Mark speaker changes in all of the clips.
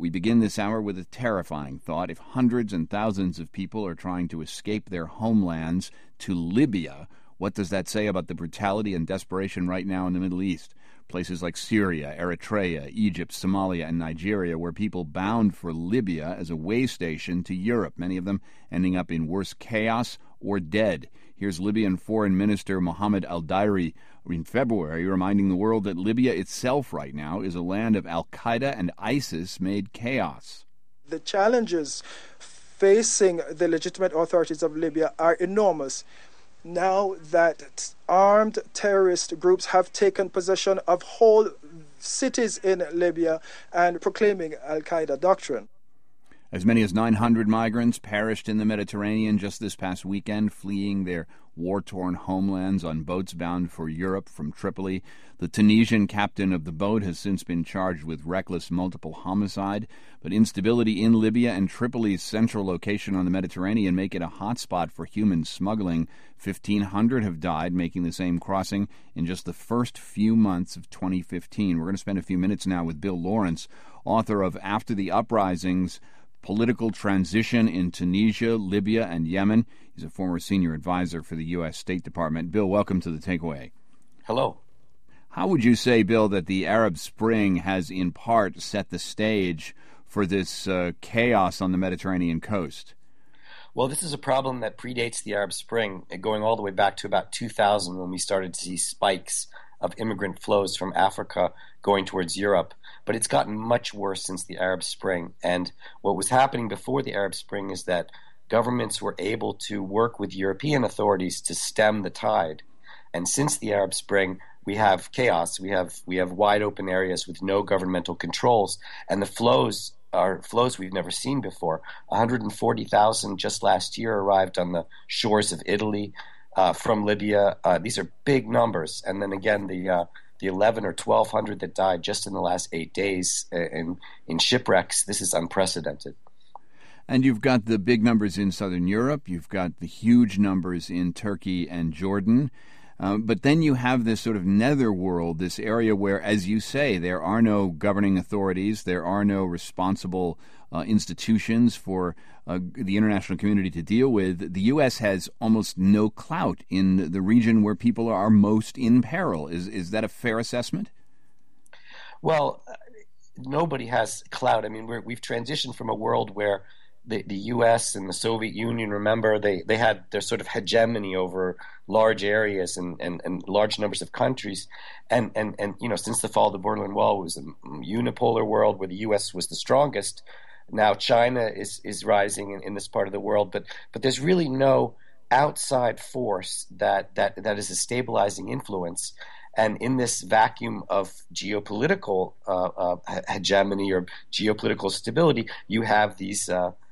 Speaker 1: We begin this hour with a terrifying thought. If hundreds and thousands of people are trying to escape their homelands to Libya, what does that say about the brutality and desperation right now in the Middle East? Places like Syria, Eritrea, Egypt, Somalia, and Nigeria, where people bound for Libya as a way station to Europe, many of them ending up in worse chaos or dead. Here's Libyan Foreign Minister Mohammed al-Dairi in February reminding the world that Libya itself right now is a land of al-Qaeda and ISIS-made chaos.
Speaker 2: The challenges facing the legitimate authorities of Libya are enormous. Now that armed terrorist groups have taken possession of whole cities in Libya and proclaiming al-Qaeda doctrine.
Speaker 1: As many as 900 migrants perished in the Mediterranean just this past weekend, fleeing their war-torn homelands on boats bound for Europe from Tripoli. The Tunisian captain of the boat has since been charged with reckless multiple homicide, but instability in Libya and Tripoli's central location on the Mediterranean make it a hotspot for human smuggling. 1,500 have died making the same crossing in just the first few months of 2015. We're going to spend a few minutes now with Bill Lawrence, author of After the Uprisings, Political Transition in Tunisia, Libya, and Yemen. He's a former senior advisor for the U.S. State Department. Bill, welcome to The Takeaway.
Speaker 3: Hello.
Speaker 1: How would you say, Bill, that the Arab Spring has in part set the stage for this chaos on the Mediterranean coast?
Speaker 3: Well, this is a problem that predates the Arab Spring, going all the way back to about 2000 when we started to see spikes of immigrant flows from Africa going towards Europe. But it's gotten much worse since the Arab Spring. And what was happening before the Arab Spring is that governments were able to work with European authorities to stem the tide. And since the Arab Spring, we have chaos. We have wide open areas with no governmental controls, and the flows are flows we've never seen before. 140,000 just last year arrived on the shores of Italy from Libya. These are big numbers. And then again, the 11 or 1,200 that died just in the last 8 days in shipwrecks. This is unprecedented.
Speaker 1: And you've got the big numbers in southern Europe. You've got the huge numbers in Turkey and Jordan. But then you have this sort of netherworld, this area where, as you say, there are no governing authorities, there are no responsible institutions for the international community to deal with. The U.S. has almost no clout in the region where people are most in peril. Is that a fair assessment?
Speaker 3: Well, nobody has clout. I mean, we've transitioned from a world where the U.S. and the Soviet Union, remember, they had their sort of hegemony over large areas and large numbers of countries. And you know, since the fall of the Berlin Wall, it was a unipolar world where the U.S. was the strongest. Now China is rising in this part of the world, but there's really no outside force that is a stabilizing influence. And in this vacuum of geopolitical hegemony or geopolitical stability, you have these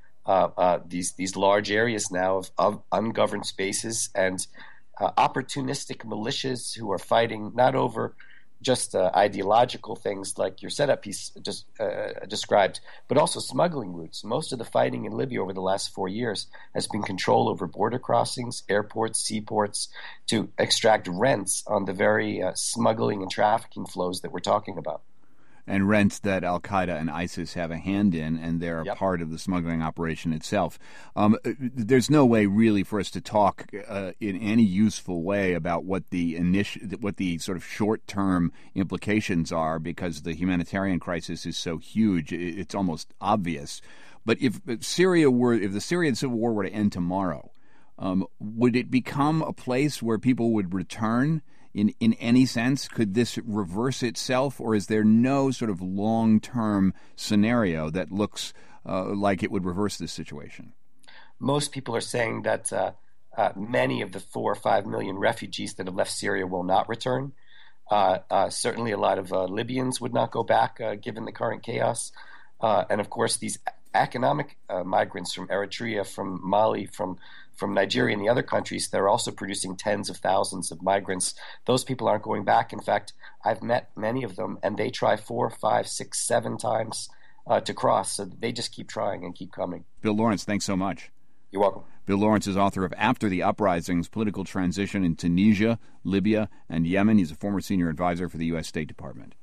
Speaker 3: large areas now of ungoverned spaces and opportunistic militias who are fighting not over just ideological things like your setup piece just described, but also smuggling routes. Most of the fighting in Libya over the last 4 years has been control over border crossings, airports, seaports, to extract rents on the very smuggling and trafficking flows that we're talking about.
Speaker 1: And rents that al-Qaeda and ISIS have a hand in, and they're a part of the smuggling operation itself. There's no way really for us to talk in any useful way about what the sort of short-term implications are, because the humanitarian crisis is so huge. It's almost obvious. But if the Syrian civil war were to end tomorrow, would it become a place where people would return? In any sense, could this reverse itself, or is there no sort of long-term scenario that looks like it would reverse this situation?
Speaker 3: Most people are saying that many of the 4 or 5 million refugees that have left Syria will not return. Certainly a lot of Libyans would not go back given the current chaos. And of course, these economic migrants from Eritrea, from Mali, from Nigeria and the other countries, they're also producing tens of thousands of migrants. Those people aren't going back. In fact, I've met many of them, and they try 4, 5, 6, 7 times to cross. So they just keep trying and keep coming.
Speaker 1: Bill Lawrence, thanks so much.
Speaker 3: You're welcome.
Speaker 1: Bill Lawrence is author of After the Uprisings, Political Transition in Tunisia, Libya, and Yemen. He's a former senior advisor for the U.S. State Department.